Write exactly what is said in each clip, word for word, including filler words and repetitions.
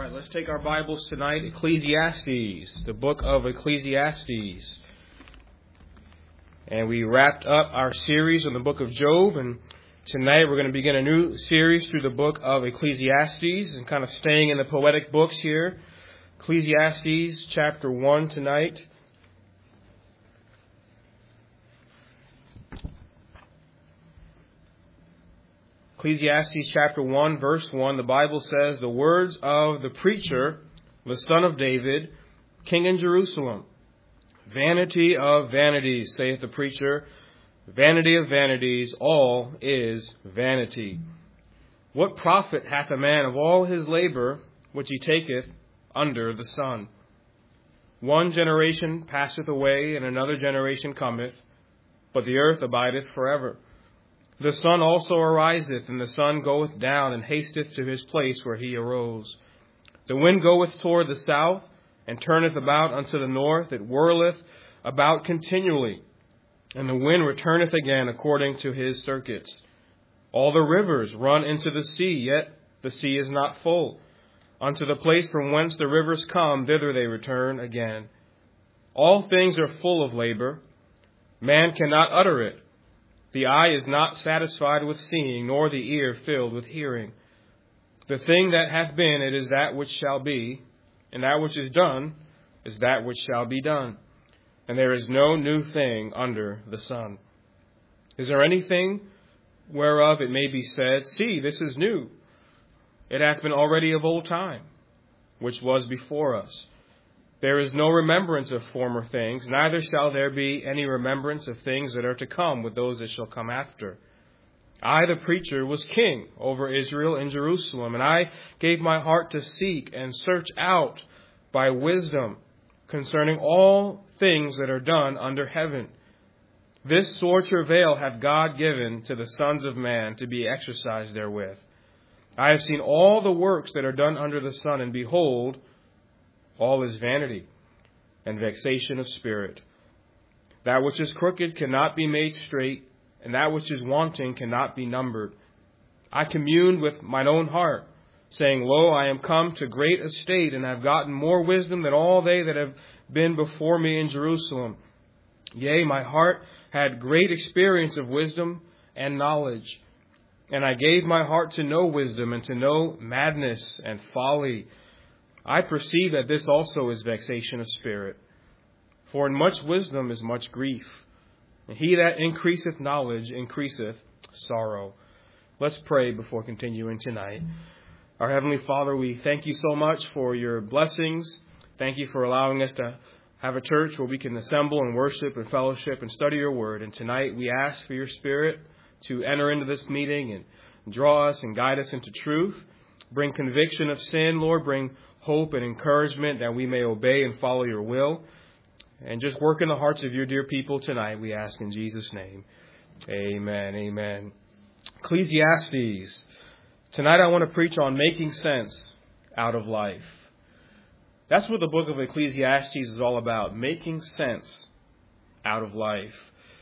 right, let's take our Bibles tonight. Ecclesiastes, the book of Ecclesiastes. And we wrapped up our series on the book of Job, and tonight we're going to begin a new series through the book of Ecclesiastes, and kind of staying in the poetic books here. Ecclesiastes chapter one tonight. Ecclesiastes chapter one, verse one, the Bible says, "The words of the preacher, the son of David, king in Jerusalem. Vanity of vanities, saith the preacher, vanity of vanities, all is vanity. What profit hath a man of all his labor which he taketh under the sun? One generation passeth away, and another generation cometh, but the earth abideth forever. The sun also ariseth, and the sun goeth down, and hasteth to his place where he arose. The wind goeth toward the south, and turneth about unto the north. It whirleth about continually, and the wind returneth again according to his circuits. All the rivers run into the sea, yet the sea is not full. Unto the place from whence the rivers come, thither they return again. All things are full of labor. Man cannot utter it. The eye is not satisfied with seeing, nor the ear filled with hearing. The thing that hath been, it is that which shall be, and that which is done is that which shall be done. And there is no new thing under the sun. Is there anything whereof it may be said, See, this is new? It hath been already of old time, which was before us. There is no remembrance of former things, neither shall there be any remembrance of things that are to come with those that shall come after. I, the preacher, was king over Israel in Jerusalem, and I gave my heart to seek and search out by wisdom concerning all things that are done under heaven. This sore travail hath God given to the sons of man to be exercised therewith. I have seen all the works that are done under the sun, and behold, all is vanity and vexation of spirit. That which is crooked cannot be made straight, and that which is wanting cannot be numbered. I communed with mine own heart, saying, Lo, I am come to great estate, and have gotten more wisdom than all they that have been before me in Jerusalem. Yea, my heart had great experience of wisdom and knowledge. And I gave my heart to know wisdom, and to know madness and folly. I perceive that this also is vexation of spirit. For in much wisdom is much grief, and he that increaseth knowledge increaseth sorrow." Let's pray before continuing tonight. Our Heavenly Father, we thank you so much for your blessings. Thank you for allowing us to have a church where we can assemble and worship and fellowship and study your word. And tonight we ask for your Spirit to enter into this meeting and draw us and guide us into truth. Bring conviction of sin, Lord. Bring hope and encouragement that we may obey and follow your will. And just work in the hearts of your dear people tonight, we ask in Jesus' name. Amen, amen. Ecclesiastes. Tonight I want to preach on making sense out of life. That's what the book of Ecclesiastes is all about, making sense out of life.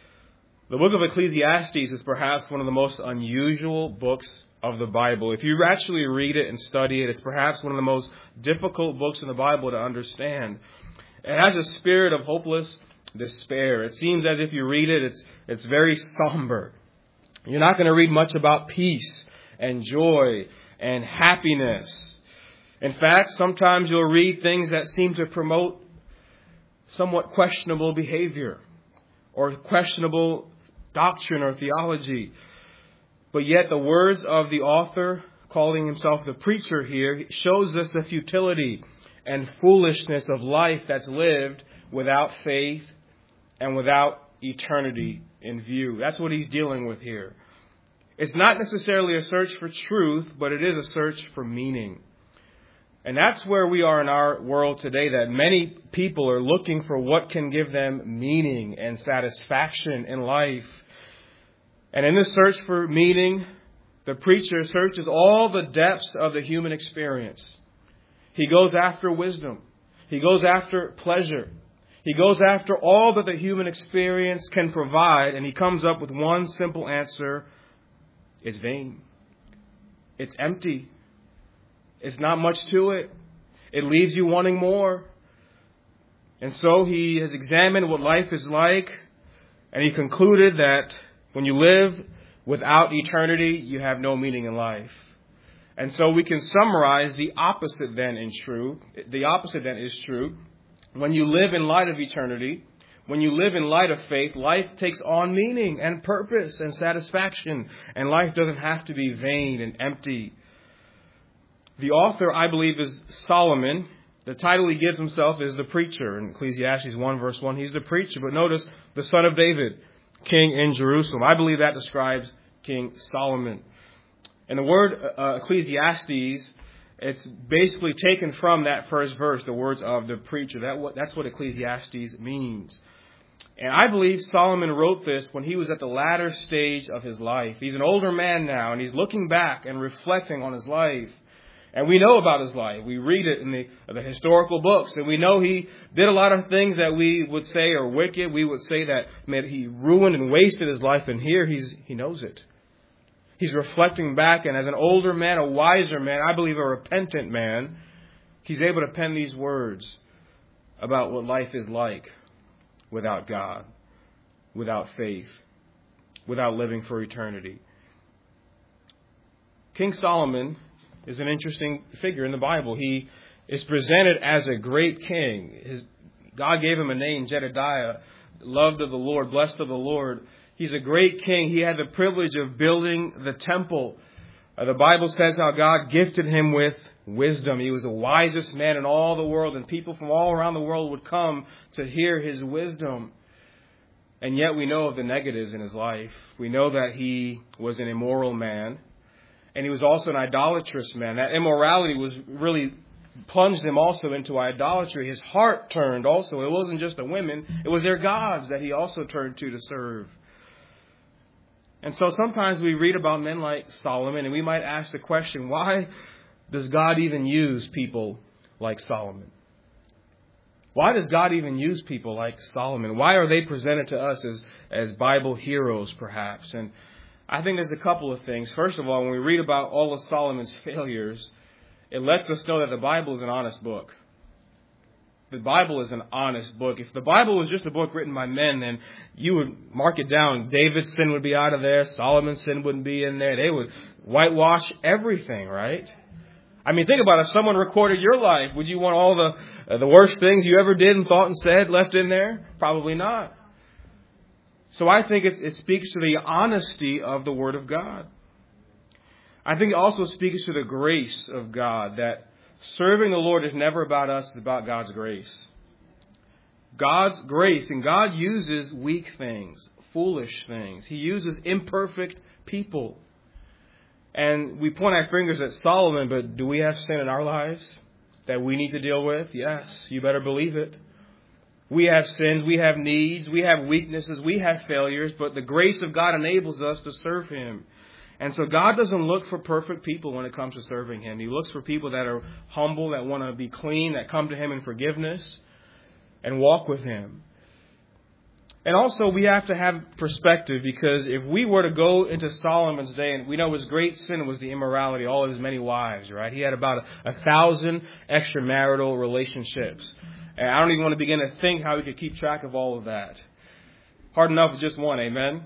The book of Ecclesiastes is perhaps one of the most unusual books of the Bible. If you actually read it and study it, it's perhaps one of the most difficult books in the Bible to understand. It has a spirit of hopeless despair. It seems as if you read it, it's it's very somber. You're not going to read much about peace and joy and happiness. In fact, sometimes you'll read things that seem to promote somewhat questionable behavior or questionable doctrine or theology. But yet the words of the author, calling himself the preacher here, shows us the futility and foolishness of life that's lived without faith and without eternity in view. That's what he's dealing with here. It's not necessarily a search for truth, but it is a search for meaning. And that's where we are in our world today, that many people are looking for what can give them meaning and satisfaction in life. And in this search for meaning, the preacher searches all the depths of the human experience. He goes after wisdom. He goes after pleasure. He goes after all that the human experience can provide, and he comes up with one simple answer. It's vain. It's empty. It's not much to it. it leaves you wanting more. And so he has examined what life is like, and he concluded that when you live without eternity, you have no meaning in life. And so we can summarize the opposite then in true. The opposite then is true. When you live in light of eternity, when you live in light of faith, life takes on meaning and purpose and satisfaction, and life doesn't have to be vain and empty. The author, I believe, is Solomon. The title he gives himself is the preacher. In Ecclesiastes one, verse one, he's the preacher. But notice, the son of David, king in Jerusalem. I believe that describes King Solomon. And the word uh, Ecclesiastes, it's basically taken from that first verse, the words of the preacher. That That's what Ecclesiastes means. And I believe Solomon wrote this when he was at the latter stage of his life. He's an older man now, and he's looking back and reflecting on his life. And we know about his life. We read it in the, the historical books. And we know he did a lot of things that we would say are wicked. We would say that man, he ruined and wasted his life. And here he's, he knows it. He's reflecting back. And as an older man, a wiser man, I believe a repentant man, he's able to pen these words about what life is like without God, without faith, without living for eternity. King Solomon is an interesting figure in the Bible. He is presented as a great king. His, God gave him a name, Jedediah, loved of the Lord, blessed of the Lord. He's a great king. He had the privilege of building the temple. Uh, the Bible says how God gifted him with wisdom. He was the wisest man in all the world, and people from all around the world would come to hear his wisdom. And yet we know of the negatives in his life. We know that he was an immoral man. And he was also an idolatrous man. That immorality was really plunged him also into idolatry. His heart turned also. It wasn't just the women. It was their gods that he also turned to to serve. And so sometimes we read about men like Solomon, and we might ask the question, why does God even use people like Solomon? Why does God even use people like Solomon? Why are they presented to us as, as Bible heroes, perhaps? And I think there's a couple of things. First of all, when we read about all of Solomon's failures, it lets us know that the Bible is an honest book. The Bible is an honest book. If the Bible was just a book written by men, then you would mark it down. David's sin would be out of there. Solomon's sin wouldn't be in there. They would whitewash everything, right? I mean, think about it. If someone recorded your life, would you want all the uh, the worst things you ever did and thought and said left in there? Probably not. So I think it, it speaks to the honesty of the Word of God. I think it also speaks to the grace of God, that serving the Lord is never about us, it's about God's grace. God's grace, and God uses weak things, foolish things. He uses imperfect people. And we point our fingers at Solomon, but do we have sin in our lives that we need to deal with? Yes, you better believe it. We have sins, we have needs, we have weaknesses, we have failures, but the grace of God enables us to serve Him. And so God doesn't look for perfect people when it comes to serving Him. He looks for people that are humble, that want to be clean, that come to Him in forgiveness and walk with Him. And also we have to have perspective, because if we were to go into Solomon's day, and we know his great sin was the immorality, all of his many wives, right? He had about a, a thousand extramarital relationships. And I don't even want to begin to think how he could keep track of all of that. Hard enough with just one, amen?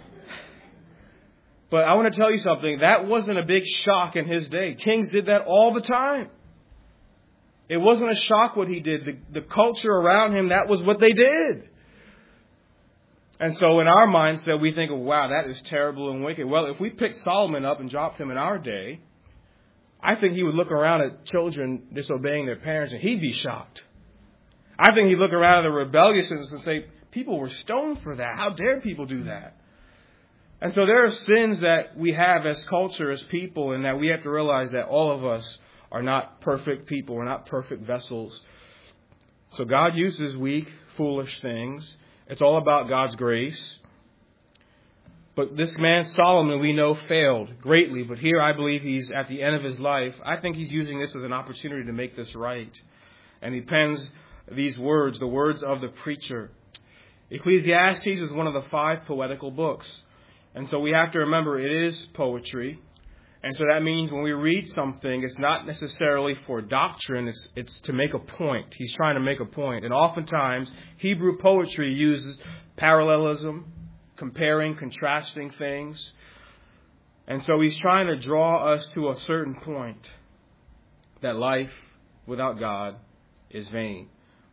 But I want to tell you something. That wasn't a big shock in his day. Kings did that all the time. It wasn't a shock what he did. The, the culture around him, that was what they did. And so in our mindset, we think, wow, that is terrible and wicked. Well, if we picked Solomon up and dropped him in our day, I think he would look around at children disobeying their parents and he'd be shocked. I think he'd look around at the rebelliousness and say, people were stoned for that. How dare people do that? And so there are sins that we have as culture, as people, and that we have to realize that all of us are not perfect people. We're not perfect vessels. So God uses weak, foolish things. It's all about God's grace. But this man, Solomon, we know failed greatly. But here I believe he's at the end of his life. I think he's using this as an opportunity to make this right. And he pens these words, the words of the preacher. Ecclesiastes is one of the five poetical books. And so we have to remember it is poetry. And so that means when we read something, it's not necessarily for doctrine, it's, it's to make a point. He's trying to make a point. And oftentimes, Hebrew poetry uses parallelism, comparing, contrasting things. And so he's trying to draw us to a certain point, that life without God is vain.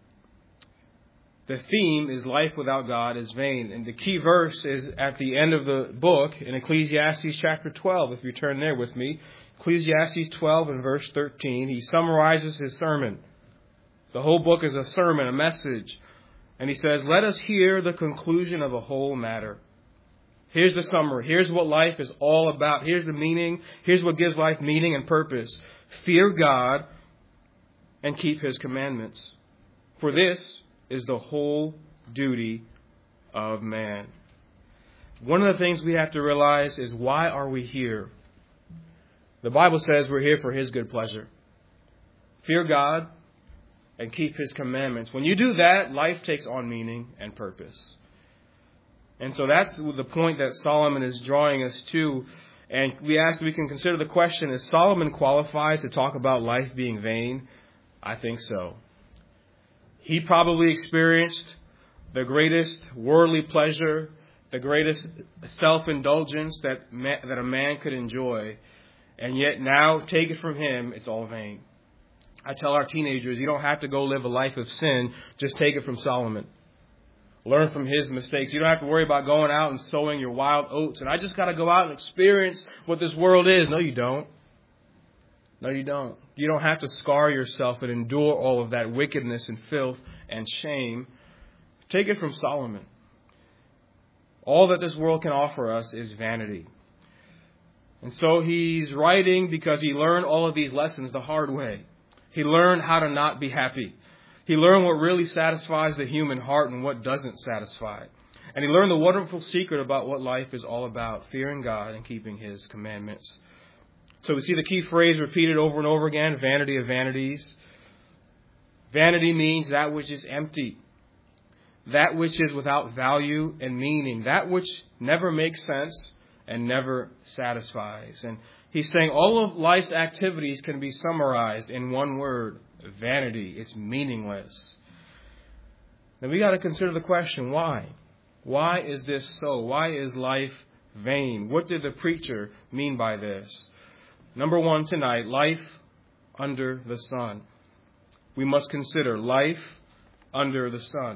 The theme is life without God is vain. And the key verse is at the end of the book in Ecclesiastes chapter twelve. If you turn there with me, Ecclesiastes twelve and verse thirteen, he summarizes his sermon. The whole book is a sermon, a message. And he says, let us hear the conclusion of a whole matter. Here's the summary. Here's what life is all about. Here's the meaning. Here's what gives life meaning and purpose. Fear God and keep his commandments. For this is the whole duty of man. One of the things we have to realize is, why are we here? The Bible says we're here for his good pleasure. Fear God and keep his commandments. When you do that, life takes on meaning and purpose. And so that's the point that Solomon is drawing us to. And we ask, we can consider the question, is Solomon qualified to talk about life being vain? I think so. He probably experienced the greatest worldly pleasure, the greatest self-indulgence that man, that a man could enjoy. And yet now, take it from him, it's all vain. I tell our teenagers, you don't have to go live a life of sin. Just take it from Solomon. Learn from his mistakes. You don't have to worry about going out and sowing your wild oats. And I just got to go out and experience what this world is. No, you don't. No, you don't. You don't have to scar yourself and endure all of that wickedness and filth and shame. Take it from Solomon. All that this world can offer us is vanity. And so he's writing because he learned all of these lessons the hard way. He learned how to not be happy. He learned what really satisfies the human heart and what doesn't satisfy. And he learned the wonderful secret about what life is all about, fearing God and keeping his commandments. So we see the key phrase repeated over and over again, vanity of vanities. Vanity means that which is empty, that which is without value and meaning, that which never makes sense and never satisfies. And he's saying all of life's activities can be summarized in one word, vanity. It's meaningless. Now we got to consider the question, why? Why is this so? Why is life vain? What did the preacher mean by this? Number one tonight, life under the sun. We must consider life under the sun.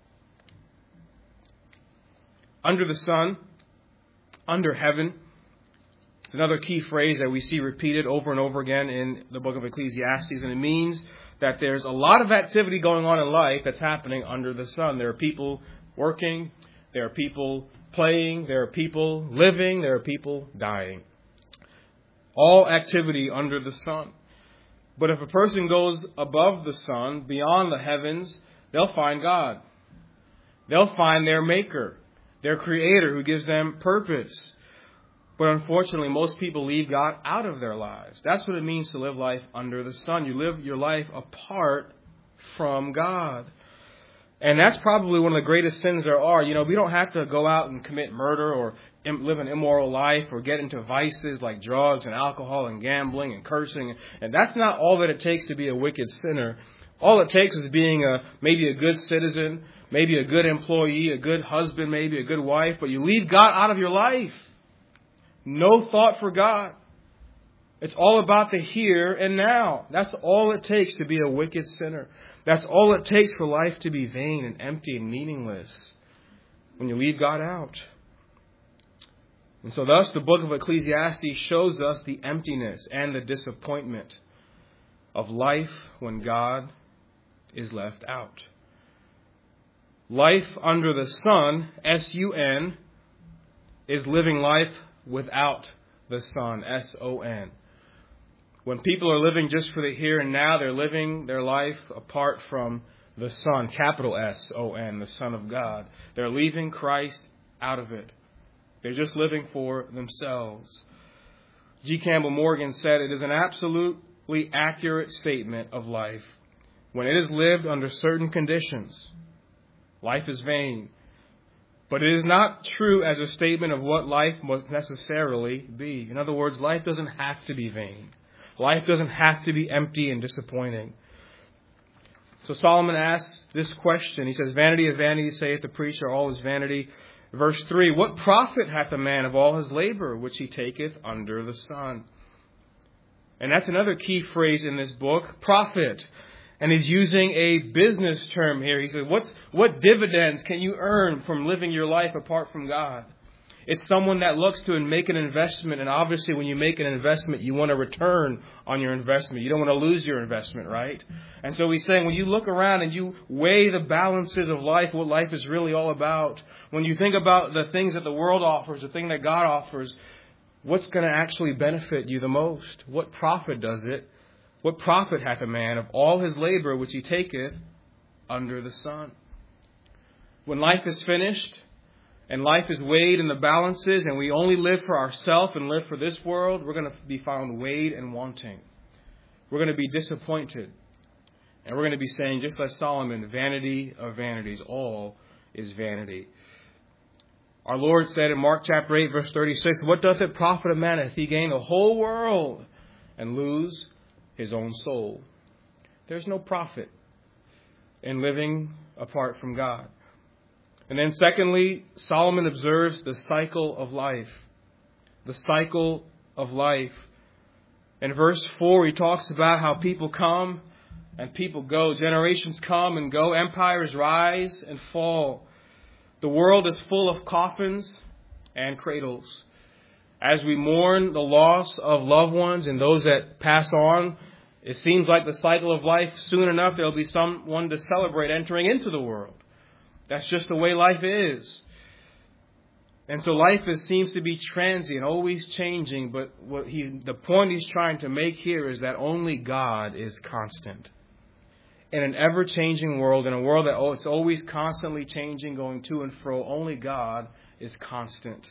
Under the sun, under heaven. It's another key phrase that we see repeated over and over again in the book of Ecclesiastes. And it means that there's a lot of activity going on in life that's happening under the sun. There are people working. There are people playing. There are people living. There are people dying. All activity under the sun. But if a person goes above the sun, beyond the heavens, they'll find God. They'll find their maker, their creator who gives them purpose. But unfortunately, most people leave God out of their lives. That's what it means to live life under the sun. You live your life apart from God. And that's probably one of the greatest sins there are. You know, we don't have to go out and commit murder or live an immoral life or get into vices like drugs and alcohol and gambling and cursing. And that's not all that it takes to be a wicked sinner. All it takes is being a maybe a good citizen, maybe a good employee, a good husband, maybe a good wife. But you leave God out of your life. No thought for God. It's all about the here and now. That's all it takes to be a wicked sinner. That's all it takes for life to be vain and empty and meaningless when you leave God out. And so thus the book of Ecclesiastes shows us the emptiness and the disappointment of life when God is left out. Life under the sun, S U N, is living life without the sun, S O N. When people are living just for the here and now, they're living their life apart from the Son, capital S O N, the Son of God. They're leaving Christ out of it. They're just living for themselves. G. Campbell Morgan said, it is an absolutely accurate statement of life. When it is lived under certain conditions, life is vain. But it is not true as a statement of what life must necessarily be. In other words, life doesn't have to be vain. Life doesn't have to be empty and disappointing. So Solomon asks this question. He says, vanity of vanities, saith the preacher, all is vanity. Verse three, what profit hath a man of all his labor, which he taketh under the sun? And that's another key phrase in this book, profit. And he's using a business term here. He says, what's, what dividends can you earn from living your life apart from God? It's someone that looks to and make an investment. And obviously when you make an investment, you want a return on your investment. You don't want to lose your investment, right? And so he's saying when you look around and you weigh the balances of life, what life is really all about, when you think about the things that the world offers, the thing that God offers, what's going to actually benefit you the most? What profit does it? What profit hath a man of all his labor which he taketh under the sun? When life is finished and life is weighed in the balances and we only live for ourselves and live for this world, we're going to be found weighed and wanting. We're going to be disappointed. And we're going to be saying, just like Solomon, vanity of vanities, all is vanity. Our Lord said in Mark chapter eight, verse thirty-six, what doth it profit a man if he gain the whole world and lose his own soul? There's no profit in living apart from God. And then secondly, Solomon observes the cycle of life. The cycle of life. In verse four, he talks about how people come and people go. Generations come and go. Empires rise and fall. The world is full of coffins and cradles. As we mourn the loss of loved ones and those that pass on, it seems like the cycle of life, soon enough, there'll be someone to celebrate entering into the world. That's just the way life is. And so life is, seems to be transient, always changing. But what he's, the point he's trying to make here is that only God is constant. In an ever-changing world, in a world that oh, it's always constantly changing, going to and fro, only God is constant.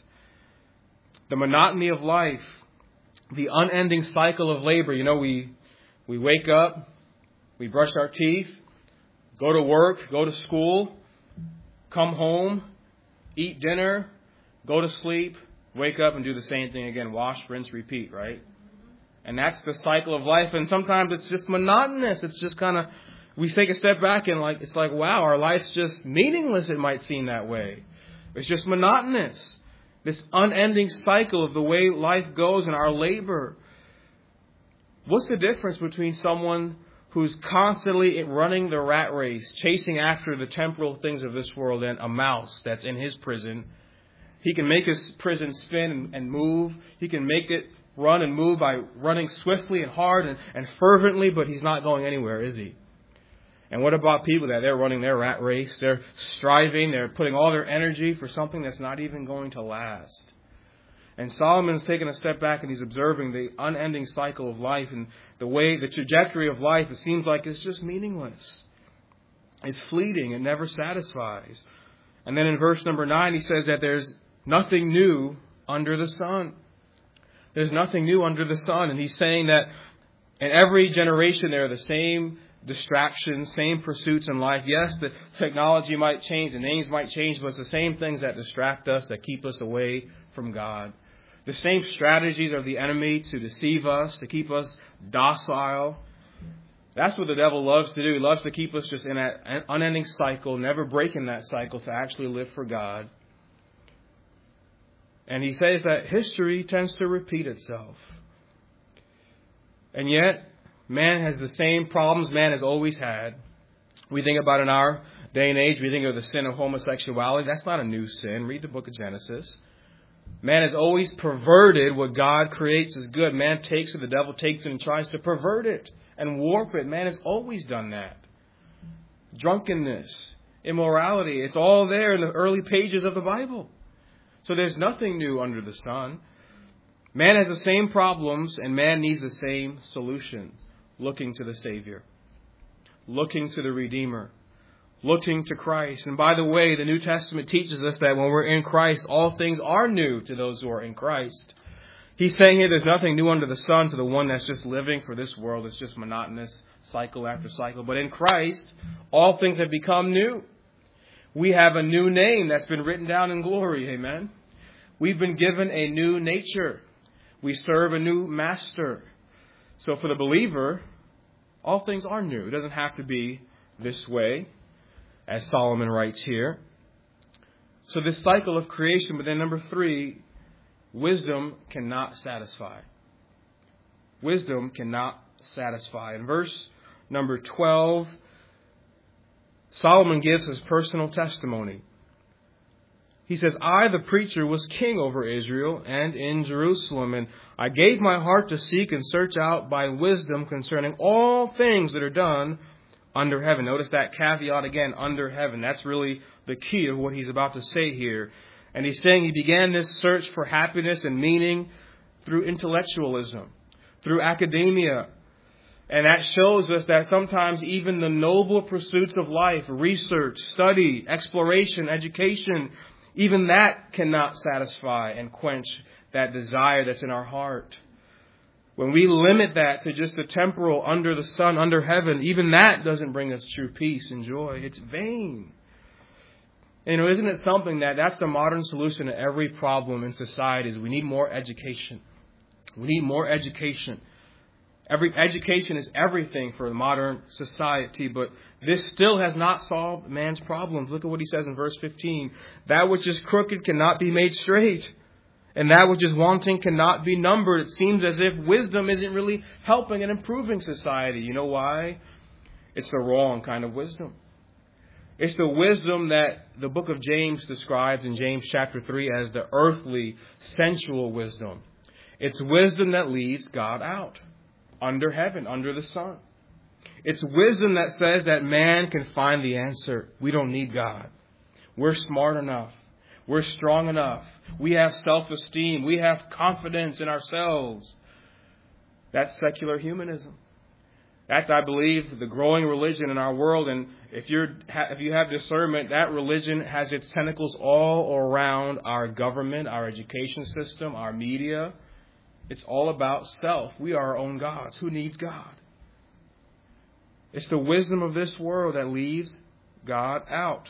The monotony of life, the unending cycle of labor. You know, we we wake up, we brush our teeth, go to work, go to school, come home, eat dinner, go to sleep, wake up and do the same thing again. Wash, rinse, repeat, right? And that's the cycle of life. And sometimes it's just monotonous. It's just kind of, we take a step back and like it's like, wow, our life's just meaningless. It might seem that way. It's just monotonous. This unending cycle of the way life goes and our labor. What's the difference between someone who's constantly running the rat race, chasing after the temporal things of this world, and a mouse that's in his prison? He can make his prison spin and, and move. He can make it run and move by running swiftly and hard and, and fervently, but he's not going anywhere, is he? And what about people that they're running their rat race? They're striving. They're putting all their energy for something that's not even going to last. And Solomon's taken a step back and he's observing the unending cycle of life and the way, the trajectory of life. It seems like it's just meaningless. It's fleeting. It never satisfies. And then in verse number nine, he says that there's nothing new under the sun. There's nothing new under the sun. And he's saying that in every generation there are the same distractions, same pursuits in life. Yes, the technology might change, the names might change, but it's the same things that distract us, that keep us away from God. The same strategies of the enemy to deceive us, to keep us docile. That's what the devil loves to do. He loves to keep us just in that unending cycle, never breaking that cycle to actually live for God. And he says that history tends to repeat itself. And yet, man has the same problems man has always had. We think about in our day and age, we think of the sin of homosexuality. That's not a new sin. Read the book of Genesis. Man has always perverted what God creates as good. Man takes it, the devil takes it and tries to pervert it and warp it. Man has always done that. Drunkenness, immorality, it's all there in the early pages of the Bible. So there's nothing new under the sun. Man has the same problems and man needs the same solution. Looking to the Savior. Looking to the Redeemer. Looking to Christ. And by the way, the New Testament teaches us that when we're in Christ, all things are new to those who are in Christ. He's saying here there's nothing new under the sun to the one that's just living for this world. It's just monotonous, cycle after cycle. But in Christ, all things have become new. We have a new name that's been written down in glory. Amen. We've been given a new nature. We serve a new master. So for the believer, all things are new. It doesn't have to be this way, as Solomon writes here. So this cycle of creation, but then number three, wisdom cannot satisfy. Wisdom cannot satisfy. In verse number twelve, Solomon gives his personal testimony. He says, I, the preacher, was king over Israel and in Jerusalem, and I gave my heart to seek and search out by wisdom concerning all things that are done under heaven. Notice that caveat again, under heaven. That's really the key of what he's about to say here. And he's saying he began this search for happiness and meaning through intellectualism, through academia. And that shows us that sometimes even the noble pursuits of life, research, study, exploration, education, even that cannot satisfy and quench that desire that's in our heart. When we limit that to just the temporal, under the sun, under heaven, even that doesn't bring us true peace and joy. It's vain. And, you know, isn't it something that that's the modern solution to every problem in society is we need more education. We need more education. Every education is everything for modern society, but this still has not solved man's problems. Look at what he says in verse fifteen. That which is crooked cannot be made straight, and that which is wanting cannot be numbered. It seems as if wisdom isn't really helping and improving society. You know why? It's the wrong kind of wisdom. It's the wisdom that the book of James describes in James chapter three as the earthly, sensual wisdom. It's wisdom that leaves God out. Under heaven, under the sun. It's wisdom that says that man can find the answer. We don't need God. We're smart enough. We're strong enough. We have self-esteem. We have confidence in ourselves. That's secular humanism. That's, I believe, the growing religion in our world. And if you're if you have discernment, that religion has its tentacles all around our government, our education system, our media. It's all about self. We are our own gods. Who needs God? It's the wisdom of this world that leaves God out.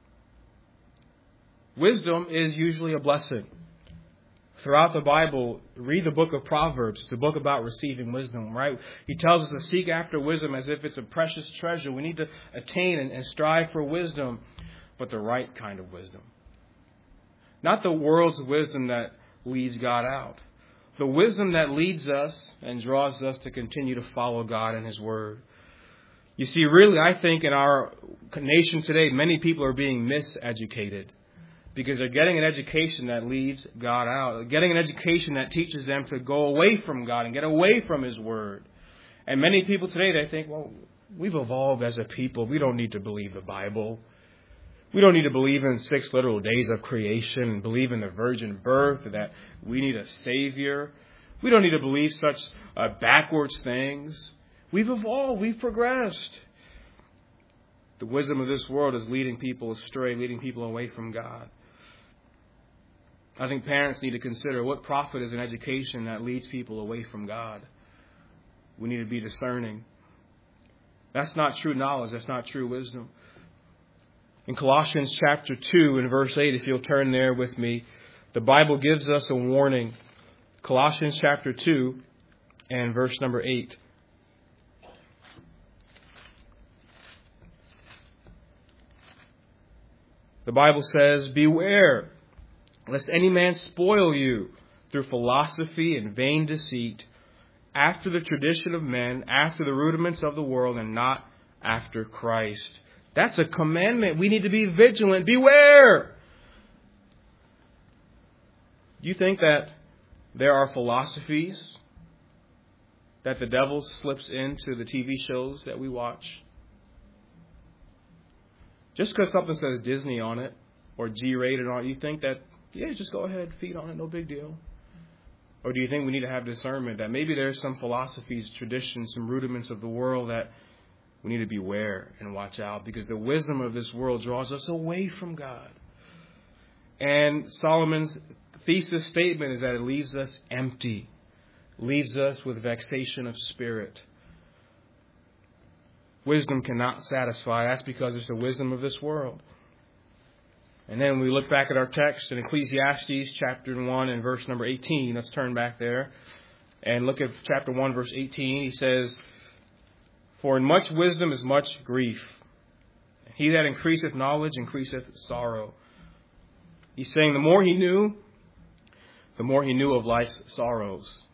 Wisdom is usually a blessing. Throughout the Bible, read the book of Proverbs. It's a book about receiving wisdom, right? He tells us to seek after wisdom as if it's a precious treasure. We need to attain and, and strive for wisdom, but the right kind of wisdom. Not the world's wisdom that leaves God out. The wisdom that leads us and draws us to continue to follow God and His Word. You see, really, I think in our nation today, many people are being miseducated because they're getting an education that leaves God out. They're getting an education that teaches them to go away from God and get away from His Word. And many people today, they think, well, we've evolved as a people. We don't need to believe the Bible. We don't need to believe in six literal days of creation and believe in the virgin birth, that we need a Savior. We don't need to believe such uh, backwards things. We've evolved. We've progressed. The wisdom of this world is leading people astray, leading people away from God. I think parents need to consider what profit is an education that leads people away from God. We need to be discerning. That's not true knowledge. That's not true wisdom. In Colossians chapter two and verse eight, if you'll turn there with me, the Bible gives us a warning. Colossians chapter two and verse number eight. The Bible says, beware, lest any man spoil you through philosophy and vain deceit, after the tradition of men, after the rudiments of the world, and not after Christ. That's a commandment. We need to be vigilant. Beware! Do you think that there are philosophies that the devil slips into the T V shows that we watch? Just because something says Disney on it or G-rated on it, you think that, yeah, just go ahead, feed on it, no big deal? Or do you think we need to have discernment that maybe there's some philosophies, traditions, some rudiments of the world that we need to beware and watch out, because the wisdom of this world draws us away from God. And Solomon's thesis statement is that it leaves us empty, leaves us with vexation of spirit. Wisdom cannot satisfy. That's because it's the wisdom of this world. And then we look back at our text in Ecclesiastes chapter one and verse number eighteen. Let's turn back there and look at chapter one, verse eighteen. He says, "For in much wisdom is much grief. He that increaseth knowledge increaseth sorrow." He's saying the more he knew, the more he knew of life's sorrows.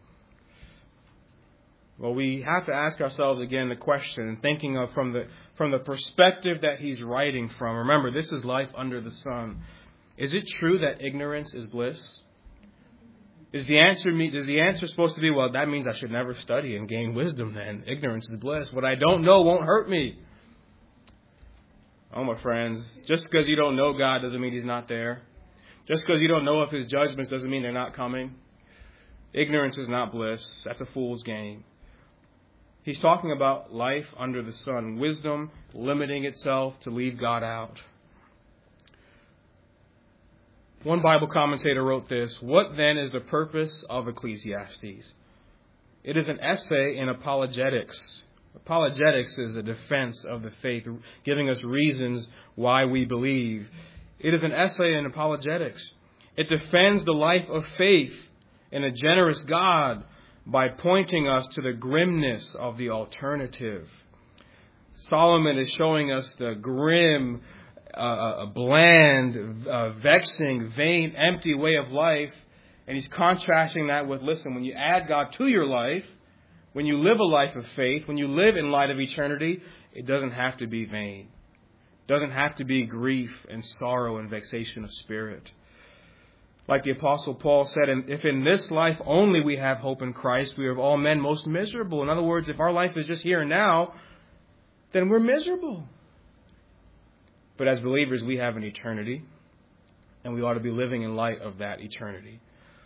Well, we have to ask ourselves again the question, thinking of from the from the perspective that he's writing from. Remember, this is life under the sun. Is it true that ignorance is bliss? Is the answer is the answer supposed to be, well, that means I should never study and gain wisdom then? Ignorance is bliss. What I don't know won't hurt me. Oh, my friends, just because you don't know God doesn't mean He's not there. Just because you don't know of His judgments doesn't mean they're not coming. Ignorance is not bliss. That's a fool's game. He's talking about life under the sun, wisdom limiting itself to leave God out. One Bible commentator wrote this: "What then is the purpose of Ecclesiastes? It is an essay in apologetics." Apologetics is a defense of the faith, giving us reasons why we believe. It is an essay in apologetics. It defends the life of faith in a generous God by pointing us to the grimness of the alternative. Solomon is showing us the grim, uh, bland, uh, vexing, vain, empty way of life. And he's contrasting that with, listen, when you add God to your life, when you live a life of faith, when you live in light of eternity, it doesn't have to be vain. It doesn't have to be grief and sorrow and vexation of spirit. Like the Apostle Paul said, if in this life only we have hope in Christ, we are of all men most miserable. In other words, if our life is just here and now, then we're miserable. But as believers, we have an eternity, and we ought to be living in light of that eternity.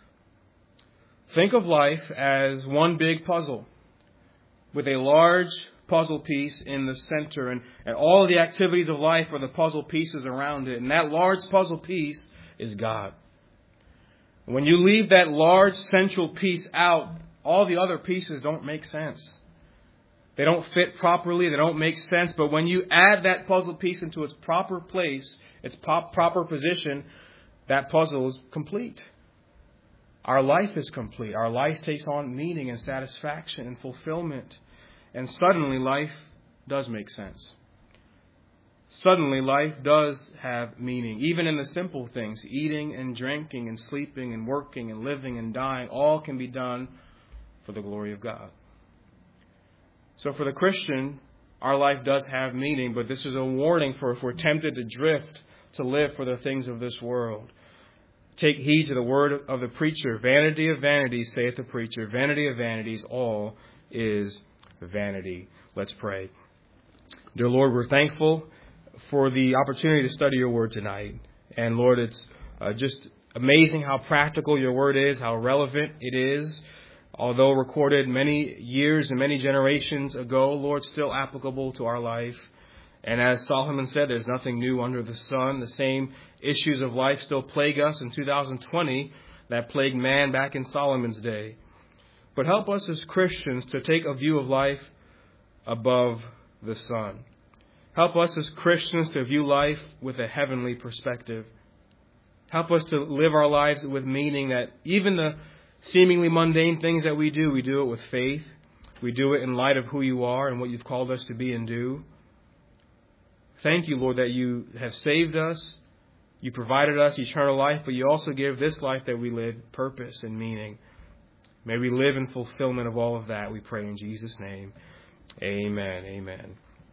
Think of life as one big puzzle with a large puzzle piece in the center, and, and all the activities of life are the puzzle pieces around it. And that large puzzle piece is God. When you leave that large central piece out, all the other pieces don't make sense. They don't fit properly. They don't make sense. But when you add that puzzle piece into its proper place, its pop, proper position, that puzzle is complete. Our life is complete. Our life takes on meaning and satisfaction and fulfillment. And suddenly life does make sense. Suddenly life does have meaning. Even in the simple things, eating and drinking and sleeping and working and living and dying, all can be done for the glory of God. So for the Christian, our life does have meaning, but this is a warning for if we're tempted to drift, to live for the things of this world. Take heed to the word of the preacher. Vanity of vanities, saith the preacher. Vanity of vanities, all is vanity. Let's pray. Dear Lord, we're thankful for the opportunity to study your word tonight. And Lord, it's uh, just amazing how practical your word is, how relevant it is. Although recorded many years and many generations ago, Lord, still applicable to our life. And as Solomon said, there's nothing new under the sun. The same issues of life still plague us in two thousand twenty that plagued man back in Solomon's day. But help us as Christians to take a view of life above the sun. Help us as Christians to view life with a heavenly perspective. Help us to live our lives with meaning, that even the seemingly mundane things that we do, we do it with faith. We do it in light of who you are and what you've called us to be and do. Thank you, Lord, that you have saved us. You provided us eternal life, but you also give this life that we live purpose and meaning. May we live in fulfillment of all of that, we pray in Jesus' name. Amen. Amen.